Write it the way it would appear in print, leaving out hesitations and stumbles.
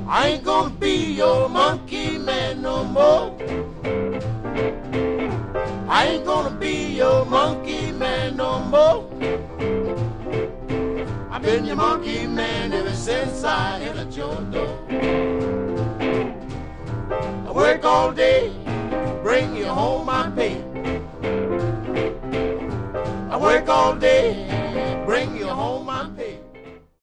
I ain't gonna be your monkey man no more. I ain't gonna be your monkey man no more. I've been your monkey man ever since I hit at your door. I work all day, bring you home my pay. I work all day.